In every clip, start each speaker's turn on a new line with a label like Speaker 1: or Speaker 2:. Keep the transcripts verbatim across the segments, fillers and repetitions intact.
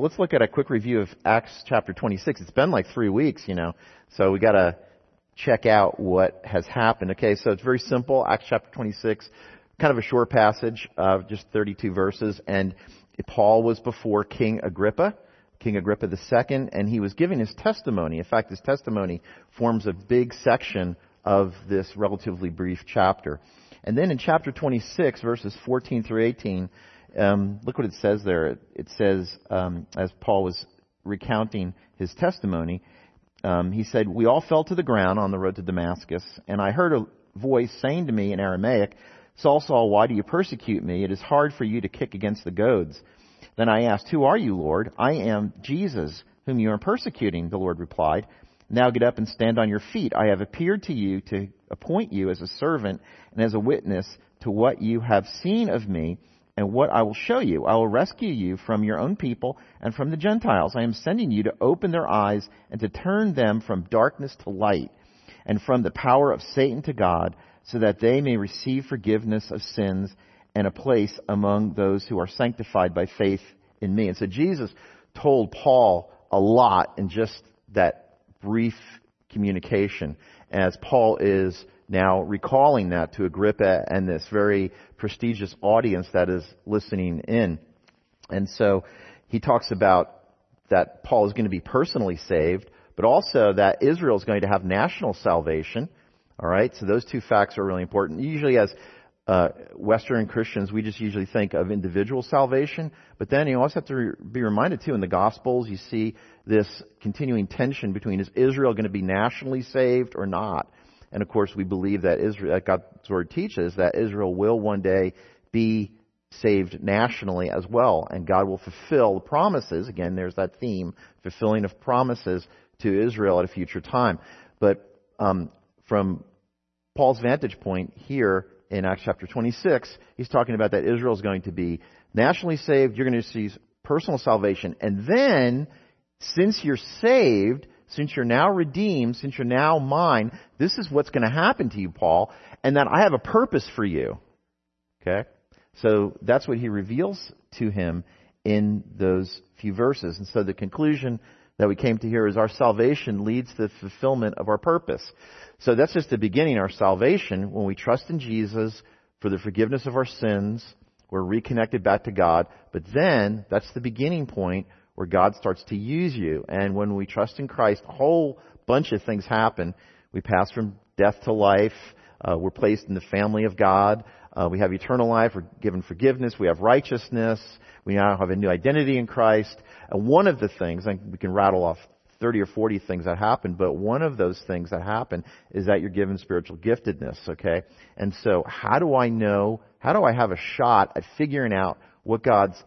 Speaker 1: let's look at a quick review of Acts chapter twenty-six. It's been like three weeks, you know, so we got to check out what has happened. Okay, so it's very simple. Acts chapter twenty-six, kind of a short passage, uh, just thirty-two verses, and Paul was before King Agrippa, King Agrippa the Second, and he was giving his testimony. In fact, his testimony forms a big section of this relatively brief chapter. And then in chapter twenty-six, verses fourteen through eighteen, um, look what it says there. It, it says, um, as Paul was recounting his testimony, um, he said, "We all fell to the ground on the road to Damascus, and I heard a voice saying to me in Aramaic, 'Saul, Saul, why do you persecute me? It is hard for you to kick against the goads.' Then I asked, 'Who are you, Lord?' 'I am Jesus, whom you are persecuting,' the Lord replied. 'Now get up and stand on your feet. I have appeared to you to appoint you as a servant and as a witness to what you have seen of me and what I will show you. I will rescue you from your own people and from the Gentiles. I am sending you to open their eyes and to turn them from darkness to light and from the power of Satan to God, so that they may receive forgiveness of sins and a place among those who are sanctified by faith in me.'" And so Jesus told Paul a lot in just that brief communication, as Paul is now recalling that to Agrippa and this very prestigious audience that is listening in. And so he talks about that Paul is going to be personally saved, but also that Israel is going to have national salvation. All right, so those two facts are really important. Usually as uh, Western Christians, we just usually think of individual salvation, but then you also have to re- be reminded too, in the Gospels, you see this continuing tension between, is Israel going to be nationally saved or not? And of course, we believe that Israel, that God's Word teaches that Israel will one day be saved nationally as well, and God will fulfill the promises. Again, there's that theme, fulfilling of promises to Israel at a future time. But um, from Paul's vantage point here in Acts chapter twenty-six, he's talking about that Israel is going to be nationally saved. You're going to see personal salvation. And then, since you're saved, since you're now redeemed, since you're now mine, this is what's going to happen to you, Paul, and that I have a purpose for you. Okay? So that's what he reveals to him in those few verses. And so the conclusion that we came to here is our salvation leads to the fulfillment of our purpose. So that's just the beginning, our salvation. When we trust in Jesus for the forgiveness of our sins, we're reconnected back to God. But then, that's the beginning point where God starts to use you. And when we trust in Christ, a whole bunch of things happen. We pass from death to life. Uh, we're placed in the family of God. Uh, we have eternal life. We're given forgiveness. We have righteousness. We now have a new identity in Christ. And one of the things, and we can rattle off thirty or forty things that happen, but one of those things that happen is that you're given spiritual giftedness, okay? And so how do I know, how do I have a shot at figuring out what God's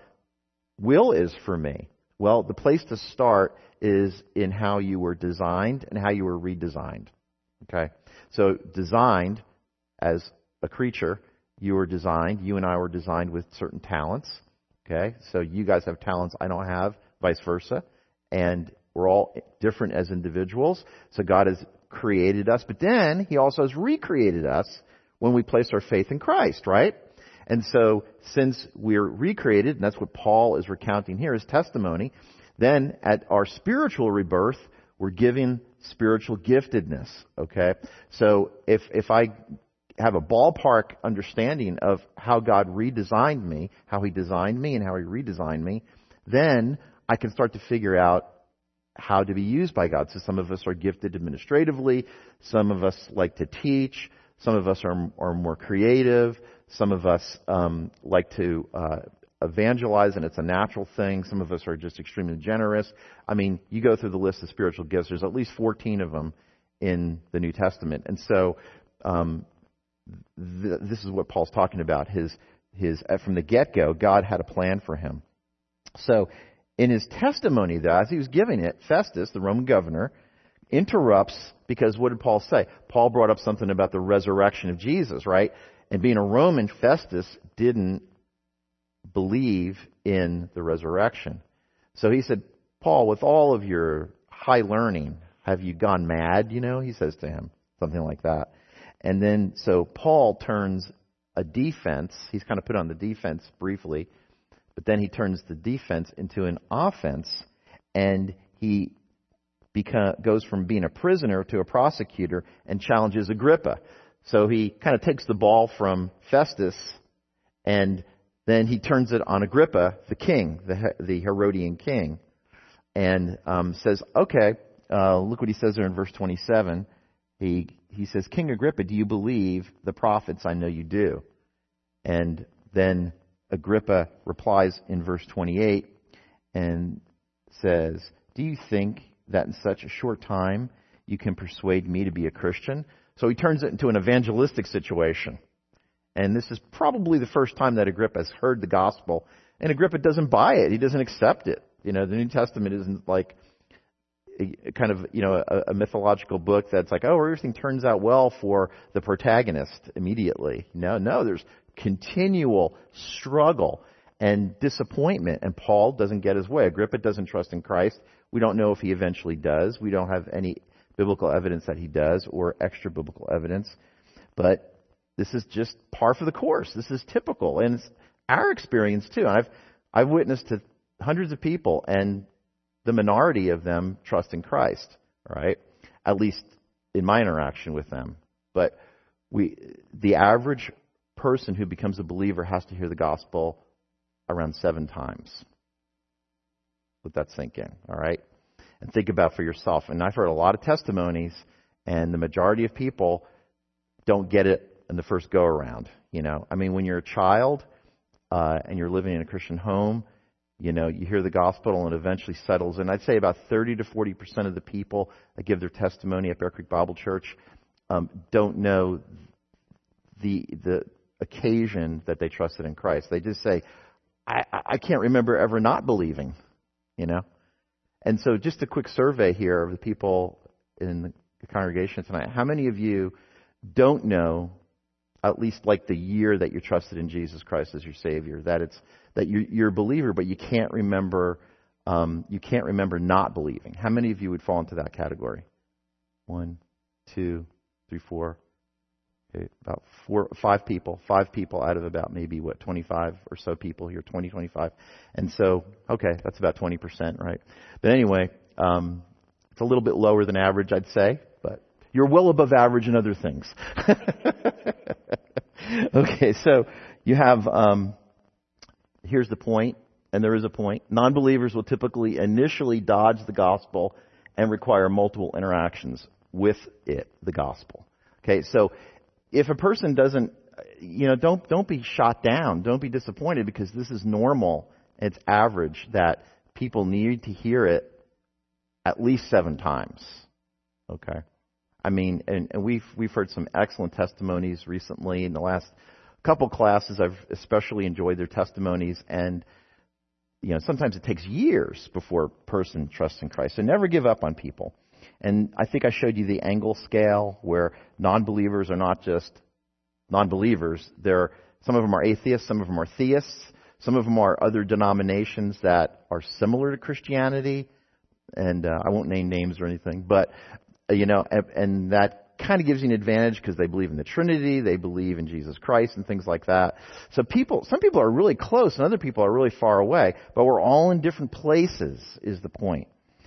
Speaker 1: will is for me? Well, the place to start is in how you were designed and how you were redesigned, okay? So designed as a creature, you were designed, you and I were designed with certain talents, okay? So you guys have talents I don't have, vice versa, and we're all different as individuals. So God has created us, but then He also has recreated us when we place our faith in Christ, right? And so since we're recreated, and that's what Paul is recounting here, his testimony, then at our spiritual rebirth, we're given spiritual giftedness, okay? So if if I have a ballpark understanding of how God redesigned me, how He designed me and how He redesigned me, then I can start to figure out how to be used by God. So some of us are gifted administratively. Some of us like to teach. Some of us are, are more creative. Some of us um, like to uh, evangelize, and it's a natural thing. Some of us are just extremely generous. I mean, you go through the list of spiritual gifts. There's at least fourteen of them in the New Testament. And so um, th- this is what Paul's talking about. His, his, from the get-go, God had a plan for him. So in his testimony, though, as he was giving it, Festus, the Roman governor, interrupts, because what did Paul say? Paul brought up something about the resurrection of Jesus, right? And being a Roman, Festus didn't believe in the resurrection. So he said, Paul, with all of your high learning, have you gone mad? You know, he says to him, something like that. And then, so Paul turns a defense. He's kind of put on the defense briefly. But then he turns the defense into an offense, and he beca- goes from being a prisoner to a prosecutor and challenges Agrippa. So he kind of takes the ball from Festus, and then he turns it on Agrippa, the king, the, the Herodian king, and um, says, okay, uh, look what he says there in verse twenty-seven. He he says, King Agrippa, do you believe the prophets? I know you do. And then Agrippa replies in verse twenty-eight and says, do you think that in such a short time you can persuade me to be a Christian? So he turns it into an evangelistic situation. And this is probably the first time that Agrippa has heard the gospel. And Agrippa doesn't buy it. He doesn't accept it. You know, the New Testament isn't like a, kind of, you know, a, a mythological book that's like, oh, everything turns out well for the protagonist immediately. No, no, there's continual struggle and disappointment. And Paul doesn't get his way. Agrippa doesn't trust in Christ. We don't know if he eventually does. We don't have any biblical evidence that he does or extra biblical evidence. But this is just par for the course. This is typical. And it's our experience too. I've I've witnessed to hundreds of people, and the minority of them trust in Christ, right? At least in my interaction with them. But we the average person who becomes a believer has to hear the gospel around seven times. Let that sink in, all right? And think about for yourself. And I've heard a lot of testimonies, and the majority of people don't get it in the first go around. You know, I mean, when you're a child uh, and you're living in a Christian home, you know, you hear the gospel and it eventually settles. And I'd say about thirty to forty percent of the people that give their testimony at Bear Creek Bible Church um, don't know the the occasion that they trusted in Christ. They just say, I, I can't remember ever not believing, you know. And so just a quick survey here of the people in the congregation tonight. How many of you don't know at least like the year that you trusted in Jesus Christ as your Savior? That it's that you're, you're a believer, but you can't remember um, you can't remember not believing. How many of you would fall into that category? One, two, three, four. Okay, about four, five people. Five people out of about maybe what twenty-five or so people here. twenty, twenty-five. And so, okay, that's about twenty percent, right? But anyway, um, it's a little bit lower than average, I'd say. But you're well above average in other things. Okay, so you have, um, here's the point, and there is a point. Non-believers will typically initially dodge the gospel and require multiple interactions with it, the gospel. Okay, so if a person doesn't, you know, don't don't be shot down. Don't be disappointed, because this is normal. It's average that people need to hear it at least seven times. Okay, I mean, and, and we've we've heard some excellent testimonies recently in the last couple classes. I've especially enjoyed their testimonies, and you know, sometimes it takes years before a person trusts in Christ. So never give up on people. And I think I showed you the Engel scale, where non-believers are not just non-believers. They're, some of them are atheists, some of them are theists, some of them are other denominations that are similar to Christianity. And uh, I won't name names or anything, but, uh, you know, and, and that kind of gives you an advantage because they believe in the Trinity, they believe in Jesus Christ and things like that. So people, some people are really close and other people are really far away, but we're all in different places is the point.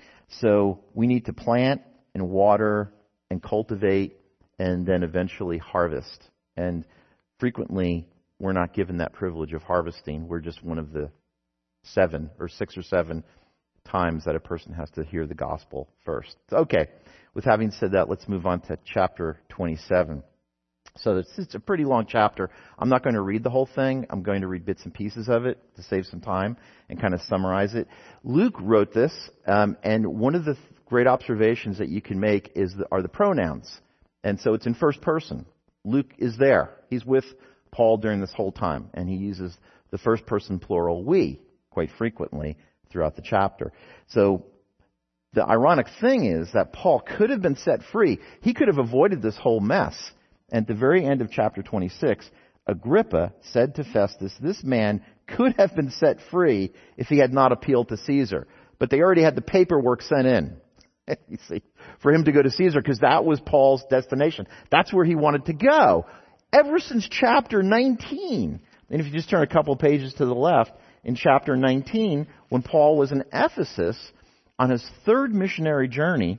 Speaker 1: So we need to plant and water and cultivate and then eventually harvest. And frequently, we're not given that privilege of harvesting. We're just one of the seven or six or seven times that a person has to hear the gospel first. Okay, with having said that, let's move on to chapter twenty-seven. So it's, it's a pretty long chapter. I'm not going to read the whole thing. I'm going to read bits and pieces of it to save some time and kind of summarize it. Luke wrote this, um, and one of the th- great observations that you can make is the, are the pronouns. And so it's in first person. Luke is there. He's with Paul during this whole time, and he uses the first person plural we quite frequently throughout the chapter. So the ironic thing is that Paul could have been set free. He could have avoided this whole mess. At the very end of chapter twenty-six, Agrippa said to Festus, this man could have been set free if he had not appealed to Caesar. But they already had the paperwork sent in, you see, for him to go to Caesar, because that was Paul's destination. That's where he wanted to go. Ever since chapter nineteen. And if you just turn a couple pages to the left, in chapter nineteen, when Paul was in Ephesus on his third missionary journey,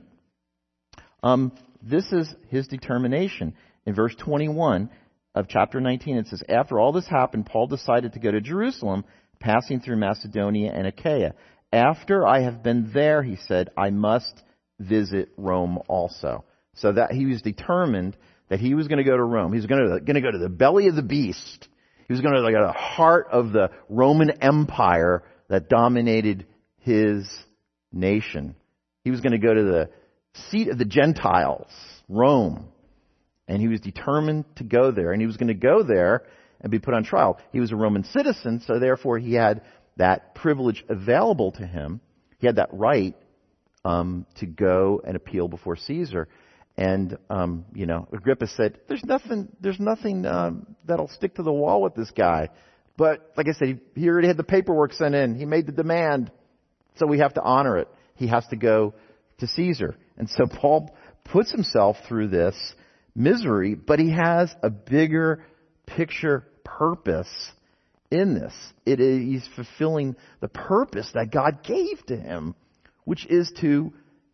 Speaker 1: um, this is his determination. In verse twenty-one of chapter nineteen, it says, after all this happened, Paul decided to go to Jerusalem, passing through Macedonia and Achaia. After I have been there, he said, I must visit Rome also. So that he was determined that he was going to go to Rome. He was going to, going to go to the belly of the beast. He was going to go to the heart of the Roman Empire that dominated his nation. He was going to go to the seat of the Gentiles, Rome. And he was determined to go there. And he was going to go there and be put on trial. He was a Roman citizen, so therefore he had that privilege available to him. He had that right um, to go and appeal before Caesar. And, um, you know, Agrippa said, there's nothing, there's nothing um, that'll stick to the wall with this guy. But, like I said, he, he already had the paperwork sent in. He made the demand. So we have to honor it. He has to go to Caesar. And so Paul puts himself through this misery, but he has a bigger picture purpose in this. It is, he's fulfilling the purpose that God gave to him, which is to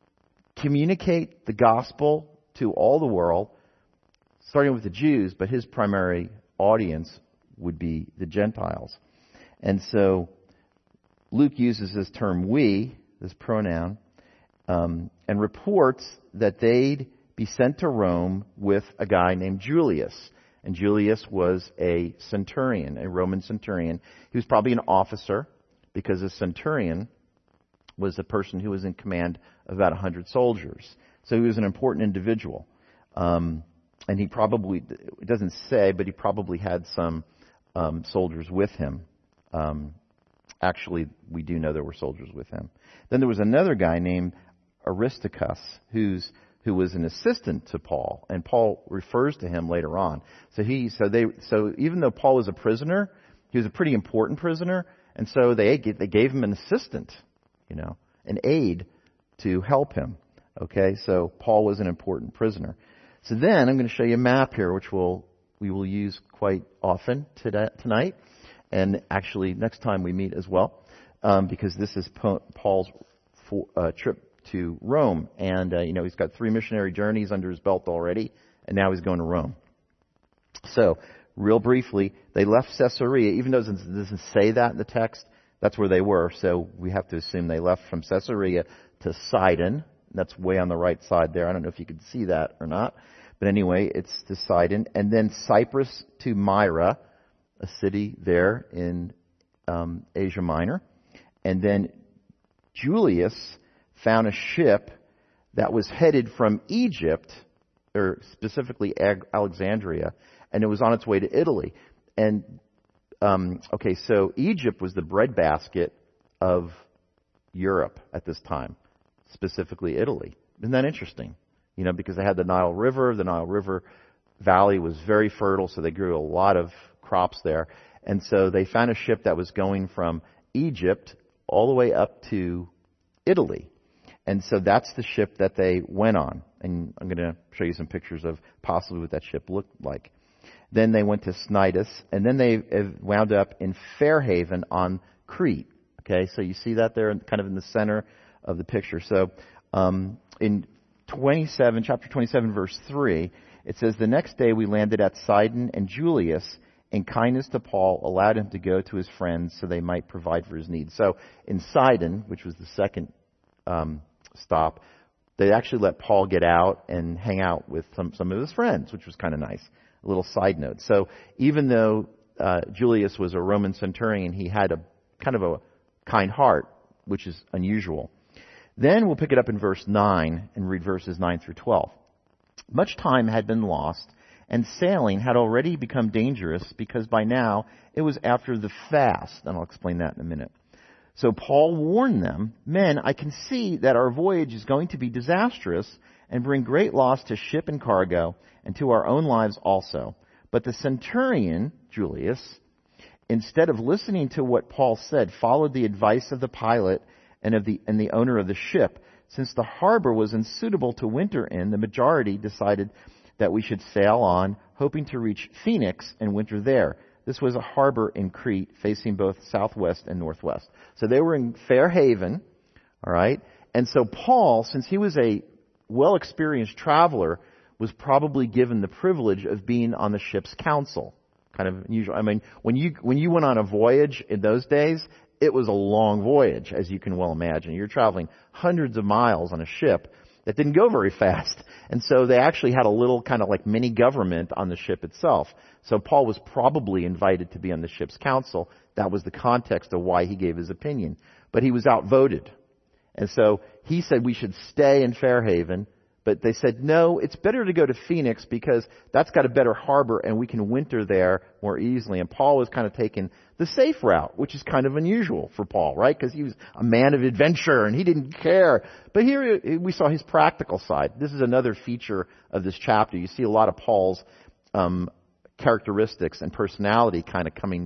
Speaker 1: communicate the gospel to all the world, starting with the Jews, but his primary audience would be the Gentiles. And so Luke uses this term we, this pronoun, um, and reports that they'd be sent to Rome with a guy named Julius. And Julius was a centurion, a Roman centurion. He was probably an officer, because a centurion was a person who was in command of about one hundred soldiers. So he was an important individual. Um, and he probably, it doesn't say, but he probably had some um, soldiers with him. Um, actually, we do know there were soldiers with him. Then there was another guy named Aristarchus, who's who was an assistant to Paul, and Paul refers to him later on. So he, so they, so even though Paul was a prisoner, he was a pretty important prisoner, and so they they gave him an assistant, you know, an aide to help him. Okay, so Paul was an important prisoner. So then I'm going to show you a map here, which we'll we will use quite often today, tonight, and actually next time we meet as well, um, because this is Paul's for, uh, trip to Rome. And, uh, you know, he's got three missionary journeys under his belt already, and now he's going to Rome. So, real briefly, they left Caesarea, even though it doesn't say that in the text, that's where they were. So, we have to assume they left from Caesarea to Sidon. That's way on the right side there. I don't know if you could see that or not. But anyway, it's to Sidon. And then Cyprus to Myra, a city there in um, Asia Minor. And then Julius found a ship that was headed from Egypt, or specifically Alexandria, and it was on its way to Italy. And, um, okay, so Egypt was the breadbasket of Europe at this time, specifically Italy. Isn't that interesting? You know, because they had the Nile River. The Nile River Valley was very fertile, so they grew a lot of crops there. And so they found a ship that was going from Egypt all the way up to Italy. And so that's the ship that they went on. And I'm going to show you some pictures of possibly what that ship looked like. Then they went to Cnidus, and then they wound up in Fairhaven on Crete. Okay, so you see that there, kind of in the center of the picture. So um, in twenty-seven, chapter twenty-seven, verse three, it says, the next day we landed at Sidon, and Julius, in kindness to Paul, allowed him to go to his friends so they might provide for his needs. So in Sidon, which was the second um, stop, they actually let Paul get out and hang out with some, some of his friends, which was kind of nice. A little side note. So even though uh, Julius was a Roman centurion, he had a kind of a kind heart, which is unusual. Then we'll pick it up in verse nine and read verses nine through twelve. Much time had been lost, and sailing had already become dangerous because by now it was after the fast. And I'll explain that in a minute. So Paul warned them, men, I can see that our voyage is going to be disastrous and bring great loss to ship and cargo and to our own lives also. But the centurion, Julius, instead of listening to what Paul said, followed the advice of the pilot and of the and the owner of the ship. Since the harbor was unsuitable to winter in, the majority decided that we should sail on, hoping to reach Phoenix and winter there. This was a harbor in Crete facing both southwest and northwest. So they were in Fair Haven, all right? And so Paul, since he was a well-experienced traveler, was probably given the privilege of being on the ship's council. Kind of unusual. I mean, when you when you went on a voyage in those days, it was a long voyage, as you can well imagine. You're traveling hundreds of miles on a ship that didn't go very fast. And so they actually had a little kind of like mini government on the ship itself. So Paul was probably invited to be on the ship's council. That was the context of why he gave his opinion. But he was outvoted. And so he said we should stay in Fair Haven. But they said, no, it's better to go to Phoenix because that's got a better harbor and we can winter there more easily. And Paul was kind of taking the safe route, which is kind of unusual for Paul, right? Because he was a man of adventure and he didn't care. But here we saw his practical side. This is another feature of this chapter. You see a lot of Paul's um, characteristics and personality kind of coming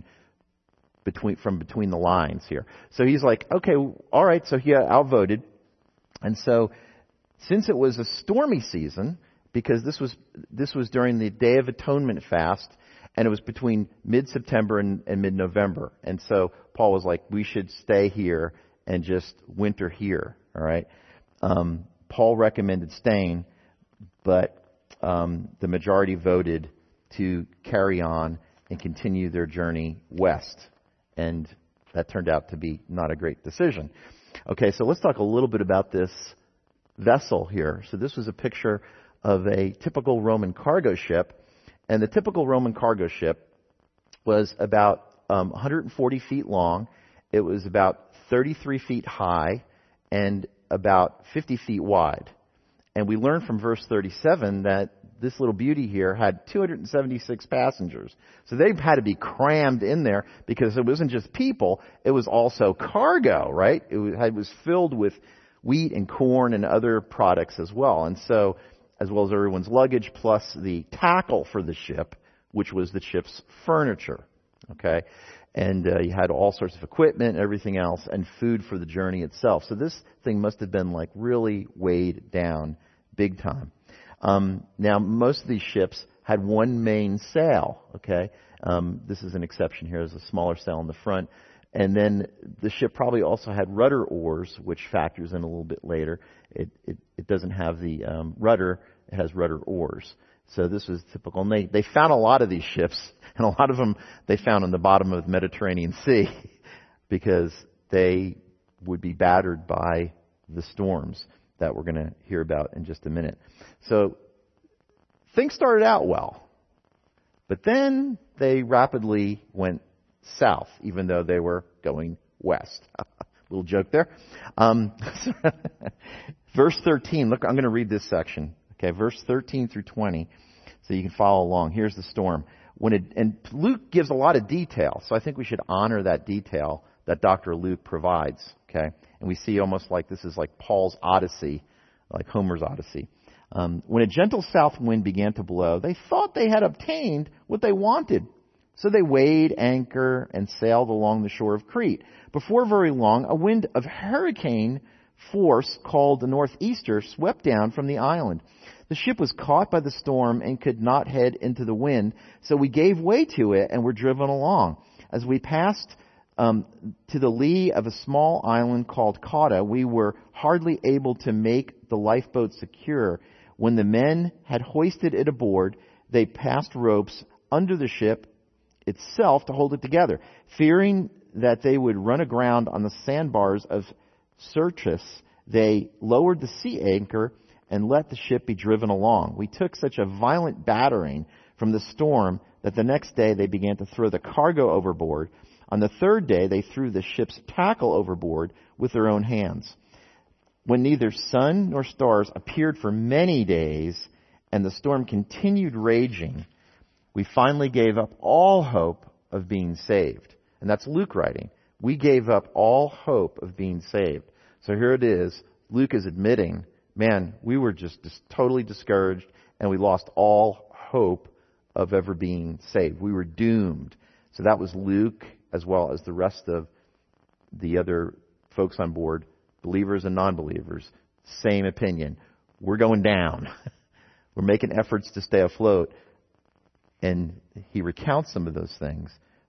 Speaker 1: between from between the lines here. So he's like, okay, all right, so he outvoted. And so since it was a stormy season, because this was this was during the Day of Atonement fast, and it was between mid-September and, and mid-November. And so Paul was like, we should stay here and just winter here, all right? Um, Paul recommended staying, but um, the majority voted to carry on and continue their journey west. And that turned out to be not a great decision. Okay, so let's talk a little bit about this vessel here. So this was a picture of a typical Roman cargo ship. And the typical Roman cargo ship was about um, one hundred forty feet long. It was about thirty-three feet high and about fifty feet wide. And we learned from verse thirty-seven that this little beauty here had two hundred seventy-six passengers. So they had to be crammed in there because it wasn't just people, it was also cargo, right? It was, it was filled with wheat and corn and other products as well. And so, as well as everyone's luggage, plus the tackle for the ship, which was the ship's furniture. Okay? And uh, you had all sorts of equipment and everything else, and food for the journey itself. So this thing must have been like really weighed down big time. Um, now, most of these ships had one main sail. Okay? Um, this is an exception here. There's a smaller sail in the front. And then the ship probably also had rudder oars, which factors in a little bit later. It it, it doesn't have the um, rudder; it has rudder oars. So this was typical. And they they found a lot of these ships, and a lot of them they found on the bottom of the Mediterranean Sea because they would be battered by the storms that we're going to hear about in just a minute. So things started out well, but then they rapidly went south, even though they were going west. Little joke there. Um, verse thirteen, look, I'm going to read this section. Okay, verse thirteen through twenty, so you can follow along. Here's the storm. When it, and Luke gives a lot of detail, so I think we should honor that detail that Doctor Luke provides. Okay, and we see almost like this is like Paul's Odyssey, like Homer's Odyssey. Um, when a gentle south wind began to blow, they thought they had obtained what they wanted. So they weighed anchor and sailed along the shore of Crete. Before very long, a wind of hurricane force called the northeaster swept down from the island. The ship was caught by the storm and could not head into the wind, so we gave way to it and were driven along. As we passed um, to the lee of a small island called Cauda, we were hardly able to make the lifeboat secure. When the men had hoisted it aboard, they passed ropes under the ship itself to hold it together. Fearing that they would run aground on the sandbars of Syrtis, they lowered the sea anchor and let the ship be driven along. We took such a violent battering from the storm that the next day they began to throw the cargo overboard. On the third day, they threw the ship's tackle overboard with their own hands. When neither sun nor stars appeared for many days and the storm continued raging, we finally gave up all hope of being saved. And that's Luke writing. We gave up all hope of being saved. So here it is. Luke is admitting, man, we were just, just totally discouraged and we lost all hope of ever being saved. We were doomed. So that was Luke as well as the rest of the other folks on board, believers and non-believers. Same opinion. We're going down. We're making efforts to stay afloat. And he recounts some of those things.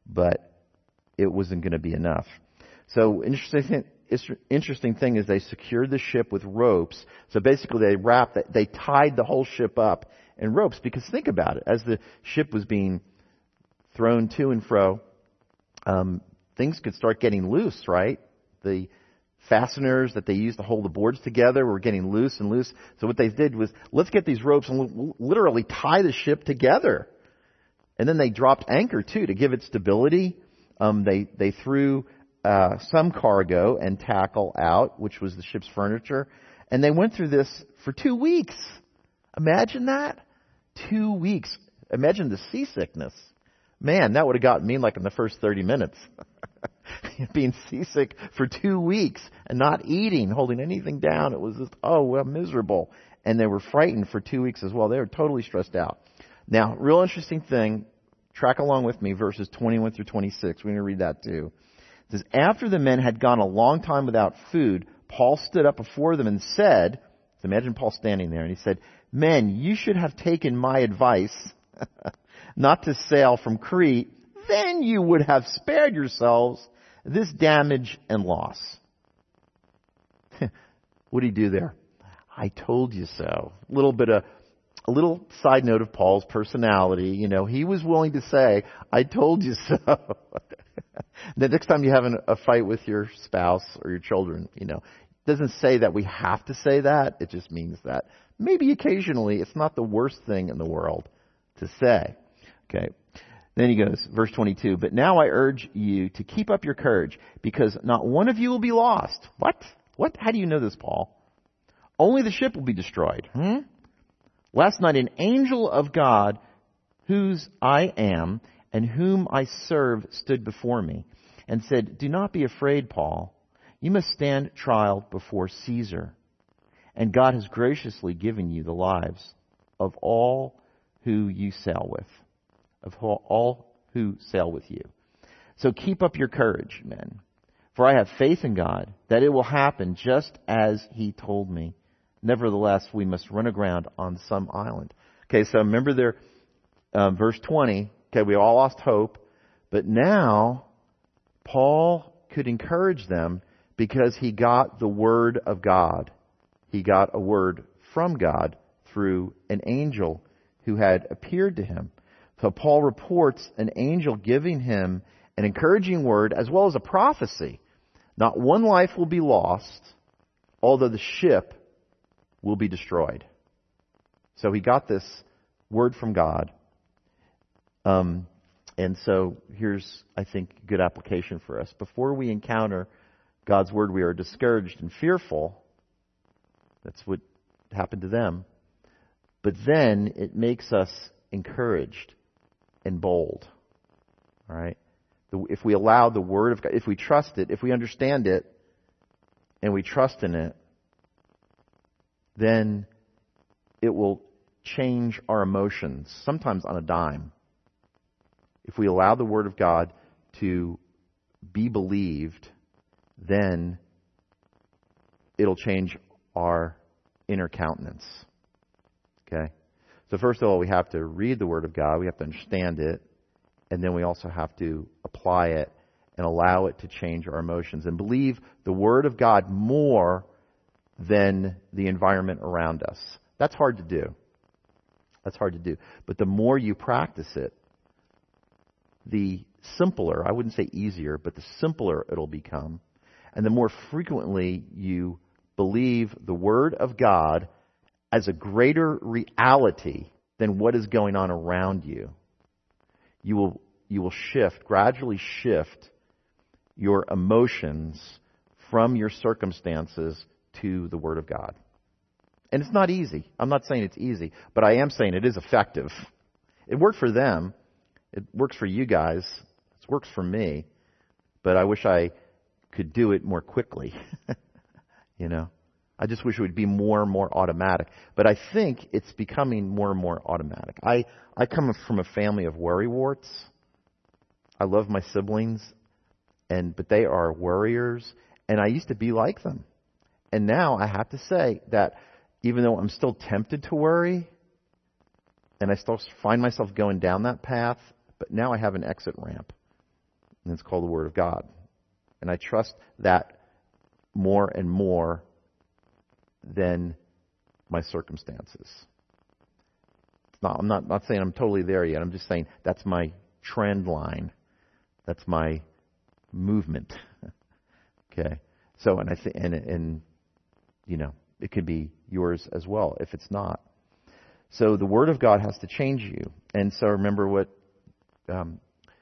Speaker 1: but it wasn't going to be enough. So interesting, interesting thing is they secured the ship with ropes. So basically they wrapped, they tied the whole ship up in ropes, because think about it. As the ship was being thrown to and fro, um, things could start getting loose, right? The fasteners that they used to hold the boards together were getting loose and loose. So what they did was, let's get these ropes and literally tie the ship together. And then they dropped anchor too to give it stability. Um, they they threw uh, some cargo and tackle out, which was the ship's furniture, and they went through this for two weeks. Imagine that, two weeks. Imagine the seasickness. Man, that would have gotten me like in the first thirty minutes. Being seasick for two weeks and not eating, holding anything down. It was just, oh, well, miserable. And they were frightened for two weeks as well. They were totally stressed out. Now, real interesting thing, track along with me, verses twenty-one through twenty-six. We're going to read that too. It says, after the men had gone a long time without food, Paul stood up before them and said, so imagine Paul standing there, and he said, men, you should have taken my advice not to sail from Crete. Then you would have spared yourselves this damage and loss. What did he do there? I told you so. A little bit of A little side note of Paul's personality. You know, he was willing to say, I told you so. The next time you have an, a fight with your spouse or your children, you know, it doesn't say that we have to say that. It just means that maybe occasionally it's not the worst thing in the world to say. Okay. Then he goes, verse twenty-two, but now I urge you to keep up your courage, because not one of you will be lost. What? What? How do you know this, Paul? Only the ship will be destroyed. Hmm? Last night an angel of God, whose I am and whom I serve, stood before me and said, do not be afraid, Paul. You must stand trial before Caesar. And God has graciously given you the lives of all who you sail with, of all who sail with you. So keep up your courage, men, for I have faith in God that it will happen just as he told me. Nevertheless, we must run aground on some island. Okay, so remember there, um, verse twenty. Okay, we all lost hope. But now, Paul could encourage them because he got the word of God. He got a word from God through an angel who had appeared to him. So Paul reports an angel giving him an encouraging word as well as a prophecy. Not one life will be lost, although the ship will be destroyed. So he got this word from God. Um, and so here's, I think, good application for us. Before we encounter God's word, we are discouraged and fearful. That's what happened to them. But then it makes us encouraged and bold. All right? If we allow the word of God, if we trust it, if we understand it, and we trust in it, then it will change our emotions, sometimes on a dime. If we allow the Word of God to be believed, then it'll change our inner countenance. Okay? So first of all, we have to read the Word of God, we have to understand it, and then we also have to apply it and allow it to change our emotions and believe the Word of God more than the environment around us. That's hard to do. That's hard to do. But the more you practice it, the simpler, I wouldn't say easier, but the simpler it'll become. And the more frequently you believe the Word of God as a greater reality than what is going on around you, you will you will shift, gradually shift your emotions from your circumstances to the Word of God. And it's not easy. I'm not saying it's easy, but I am saying it is effective. It worked for them. It works for you guys. It works for me. But I wish I could do it more quickly. You know, I just wish it would be more and more automatic. But I think it's becoming more and more automatic. I, I come from a family of worrywarts. I love my siblings, and but they are worriers, and I used to be like them. And now I have to say that even though I'm still tempted to worry, and I still find myself going down that path, but now I have an exit ramp. And it's called the Word of God. And I trust that more and more than my circumstances. It's not, I'm not, not saying I'm totally there yet. I'm just saying that's my trend line. That's my movement. Okay. So, and I think, and, and, you know, it could be yours as well if it's not. So the Word of God has to change you. And so remember what um,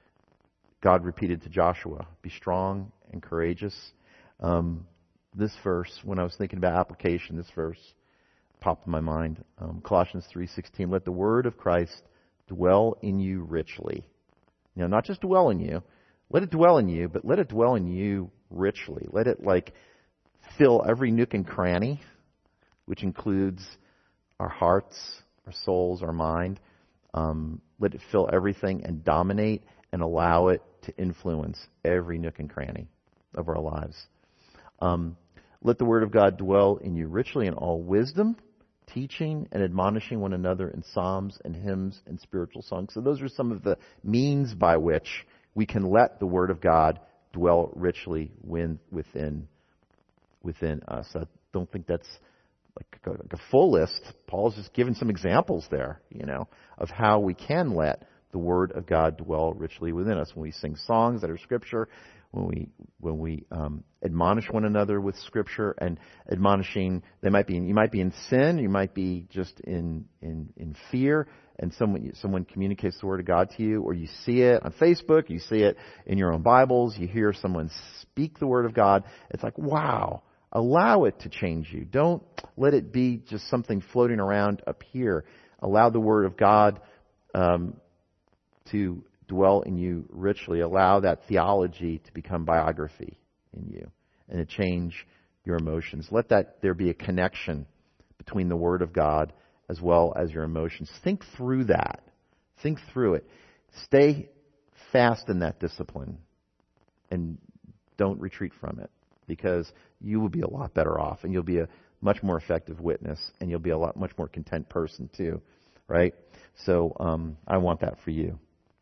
Speaker 1: God repeated to Joshua. Be strong and courageous. Um, this verse, when I was thinking about application, this verse popped in my mind. Um, Colossians three sixteen, let the word of Christ dwell in you richly. You know, not just dwell in you. Let it dwell in you, but let it dwell in you richly. Let it like fill every nook and cranny, which includes our hearts, our souls, our mind. Um, let it fill everything and dominate and allow it to influence every nook and cranny of our lives. Um, let the Word of God dwell in you richly in all wisdom, teaching and admonishing one another in psalms and hymns and spiritual songs. So those are some of the means by which we can let the Word of God dwell richly within within us. I don't think that's like a, like a full list. Paul's just giving some examples there, you know, of how we can let the Word of God dwell richly within us. When we sing songs that are Scripture, when we when we um, admonish one another with Scripture, and admonishing, they might be you might be in sin, you might be just in in in fear, and someone someone communicates the Word of God to you, or you see it on Facebook, you see it in your own Bibles, you hear someone speak the Word of God. It's like, wow. Allow it to change you. Don't let it be just something floating around up here. Allow the Word of God um, to dwell in you richly. Allow that theology to become biography in you and to change your emotions. Let that there be a connection between the Word of God as well as your emotions. Think through that. Think through it. Stay fast in that discipline and don't retreat from it, because you will be a lot better off and you'll be a much more effective witness and you'll be a lot much more content person too, right? So um, I want that for you.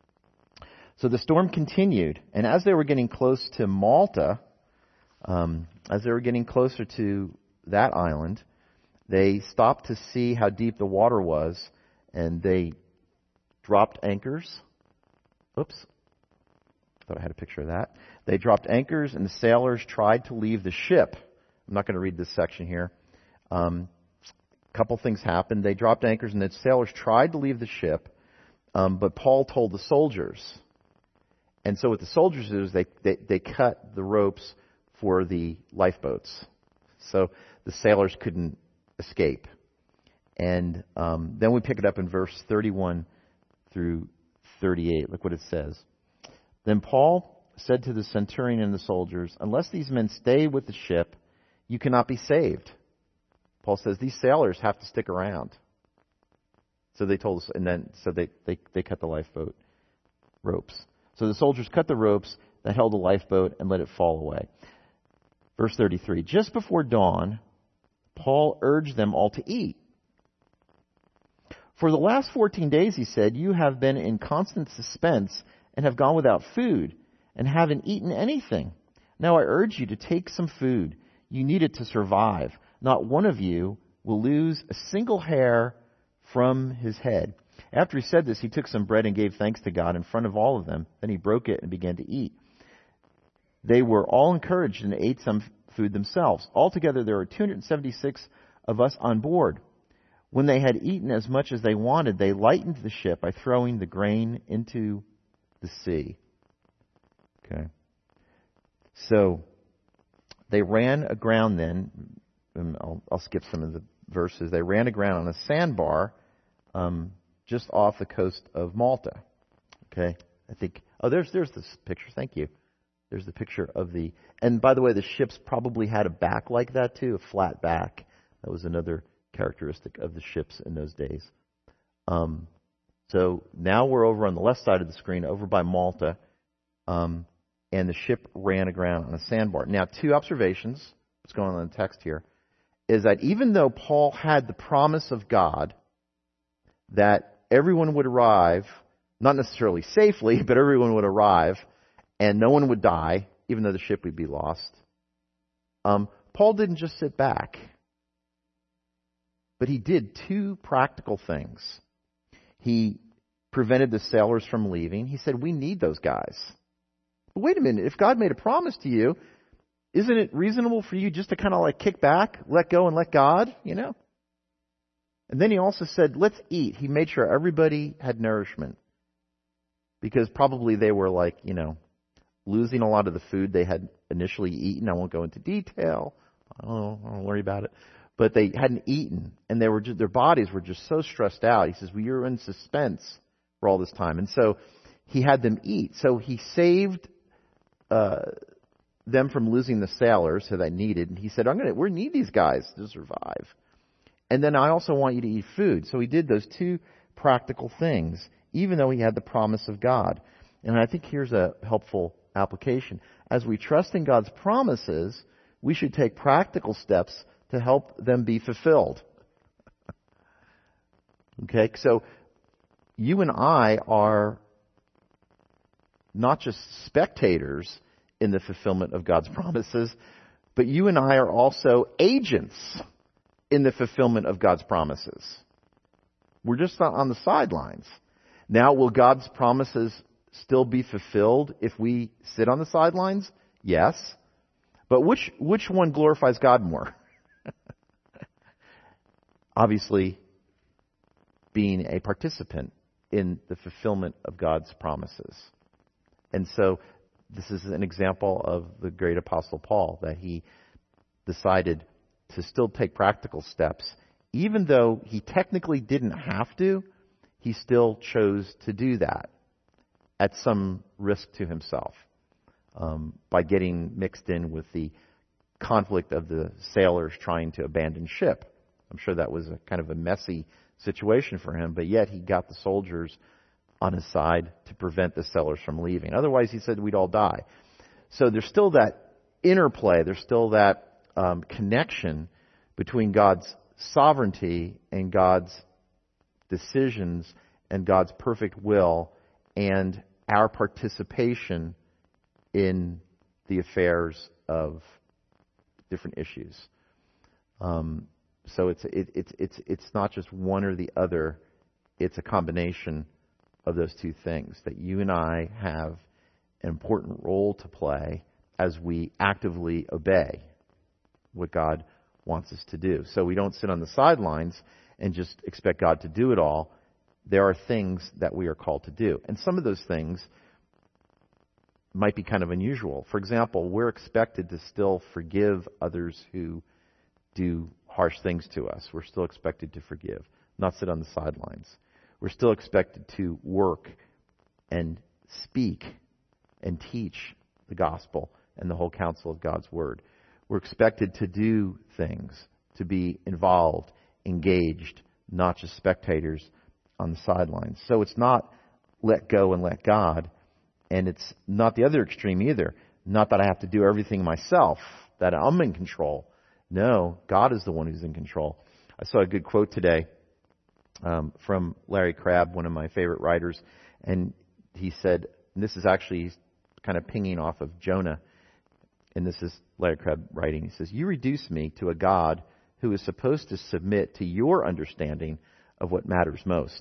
Speaker 1: So the storm continued, and as they were getting close to Malta, um, as they were getting closer to that island, they stopped to see how deep the water was, and they dropped anchors. Oops. Thought I had a picture of that. They dropped anchors, and the sailors tried to leave the ship. I'm not going to read this section here. Um, a couple things happened. They dropped anchors, and the sailors tried to leave the ship, um, but Paul told the soldiers. And so what the soldiers do is they, they, they cut the ropes for the lifeboats. So the sailors couldn't escape. And um, then we pick it up in verse thirty-one through thirty-eight. Look what it says. Then Paul said to the centurion and the soldiers, unless these men stay with the ship, you cannot be saved. Paul says these sailors have to stick around. So they told us, and then so they, they, they cut the lifeboat ropes. So the soldiers cut the ropes that held the lifeboat and let it fall away. Verse thirty-three, just before dawn, Paul urged them all to eat. For the last fourteen days, he said, you have been in constant suspense and have gone without food and haven't eaten anything. Now I urge you to take some food. You need it to survive. Not one of you will lose a single hair from his head. After he said this, he took some bread and gave thanks to God in front of all of them. Then he broke it and began to eat. They were all encouraged and ate some food themselves. Altogether, there were two hundred seventy-six of us on board. When they had eaten as much as they wanted, they lightened the ship by throwing the grain into the sea. Okay. So they ran aground then. And I'll, I'll skip some of the verses. They ran aground on a sandbar um, just off the coast of Malta. Okay. I think. Oh, there's there's this picture. Thank you. There's the picture of the. And by the way, the ships probably had a back like that too, a flat back. That was another characteristic of the ships in those days. Um, so now we're over on the left side of the screen, over by Malta, um, and the ship ran aground on a sandbar. Now, two observations. What's going on in the text here is that even though Paul had the promise of God that everyone would arrive, not necessarily safely, but everyone would arrive and no one would die, even though the ship would be lost, um, Paul didn't just sit back. But he did two practical things. He prevented the sailors from leaving. He said, we need those guys. But wait a minute, if God made a promise to you, isn't it reasonable for you just to kind of like kick back, let go and let God, you know? And then he also said, let's eat. He made sure everybody had nourishment. Because probably they were like, you know, losing a lot of the food they had initially eaten. I won't go into detail. I don't know, I don't worry about it. But they hadn't eaten, and they were just, their bodies were just so stressed out. He says, well, you're in suspense for all this time. And so he had them eat. So he saved uh, them from losing the sailors who they needed. And he said, I'm gonna, we need these guys to survive. And then I also want you to eat food. So he did those two practical things, even though he had the promise of God. And I think here's a helpful application. As we trust in God's promises, we should take practical steps to help them be fulfilled. Okay, so you and I are not just spectators in the fulfillment of God's promises, but you and I are also agents in the fulfillment of God's promises. We're just not on the sidelines. Now, will God's promises still be fulfilled if we sit on the sidelines? Yes. But which which one glorifies God more? Obviously, being a participant in the fulfillment of God's promises. And so, this is an example of the great Apostle Paul, that he decided to still take practical steps. Even though he technically didn't have to, he still chose to do that at some risk to himself, um, by getting mixed in with the conflict of the sailors trying to abandon ship. I'm sure that was a kind of a messy situation for him, but yet he got the soldiers on his side to prevent the sailors from leaving. Otherwise, he said we'd all die. So there's still that interplay. There's still that um, connection between God's sovereignty and God's decisions and God's perfect will and our participation in the affairs of different issues. Um, so it's it, it's it's it's not just one or the other. It's a combination of those two things, that you and I have an important role to play as we actively obey what God wants us to do. So we don't sit on the sidelines and just expect God to do it all. There are things that we are called to do. And some of those things might be kind of unusual. For example, we're expected to still forgive others who do harsh things to us. We're still expected to forgive, not sit on the sidelines. We're still expected to work and speak and teach the gospel and the whole counsel of God's Word. We're expected to do things, to be involved, engaged, not just spectators on the sidelines. So it's not let go and let God, and it's not the other extreme either. Not that I have to do everything myself, that I'm in control. No, God is the one who's in control. I saw a good quote today um, from Larry Crabb, one of my favorite writers, and he said, and this is actually kind of pinging off of Jonah, and this is Larry Crabb writing. He says, "You reduce me to a God who is supposed to submit to your understanding of what matters most.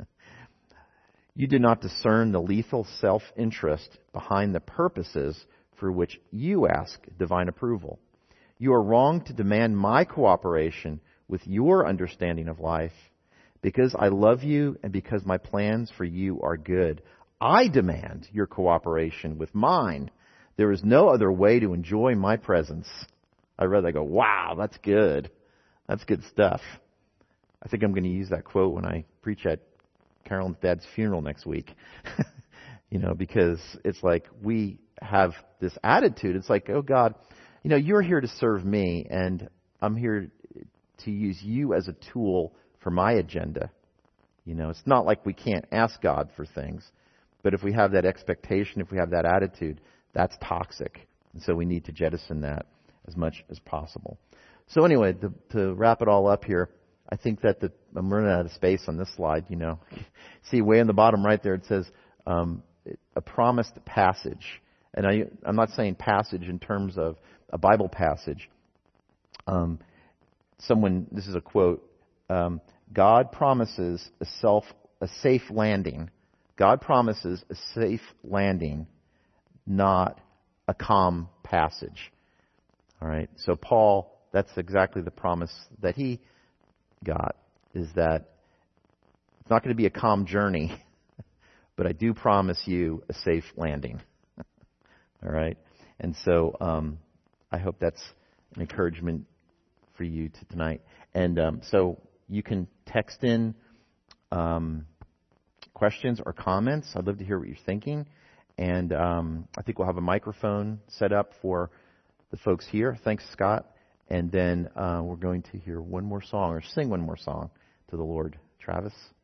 Speaker 1: You do not discern the lethal self-interest behind the purposes for which you ask divine approval. You are wrong to demand my cooperation with your understanding of life. Because I love you and because my plans for you are good, I demand your cooperation with mine. There is no other way to enjoy my presence." I read that, I go, wow, that's good. That's good stuff. I think I'm going to use that quote when I preach at Carolyn's dad's funeral next week. You know, because it's like we have this attitude. It's like, oh God, you know, you're here to serve me, and I'm here to use you as a tool for my agenda. You know, it's not like we can't ask God for things, but if we have that expectation, if we have that attitude, that's toxic. And so we need to jettison that as much as possible. So anyway, to, to wrap it all up here, I think that the, I'm running out of space on this slide, you know. See, way in the bottom right there, it says um, a promised passage. And I, I'm not saying passage in terms of a Bible passage. Um, someone, this is a quote, um, God promises a self, a safe landing. God promises a safe landing, not a calm passage. All right. So Paul, that's exactly the promise that he got, is that it's not going to be a calm journey, but I do promise you a safe landing. All right. And so um, I hope that's an encouragement for you to tonight. And um, so you can text in um, questions or comments. I'd love to hear what you're thinking. And um, I think we'll have a microphone set up for the folks here. Thanks, Scott. And then uh, we're going to hear one more song or sing one more song to the Lord. Travis?